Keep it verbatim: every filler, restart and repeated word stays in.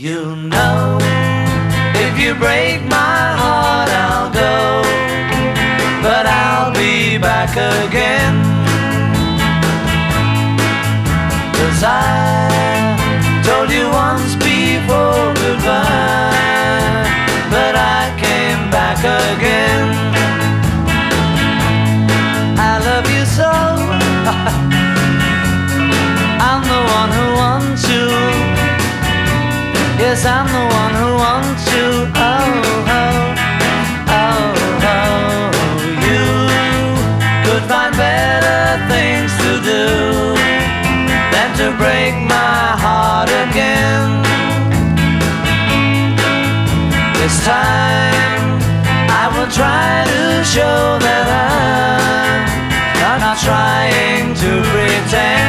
You know, if you break my heart, I'll go, but I'll be back again. 'Cause I told you once before goodbye, but I came back again. I love you so, I'm the one who wants you. Yes, I'm the one who wants you. Oh, oh, oh, oh. You could find better things to do than to break my heart again. This time I will try to show that I'm not trying to pretend.